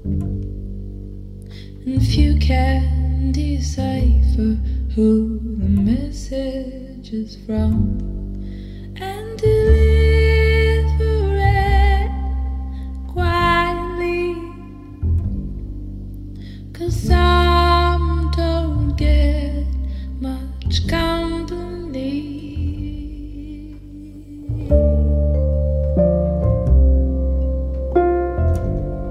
And few can decipher who the message is from.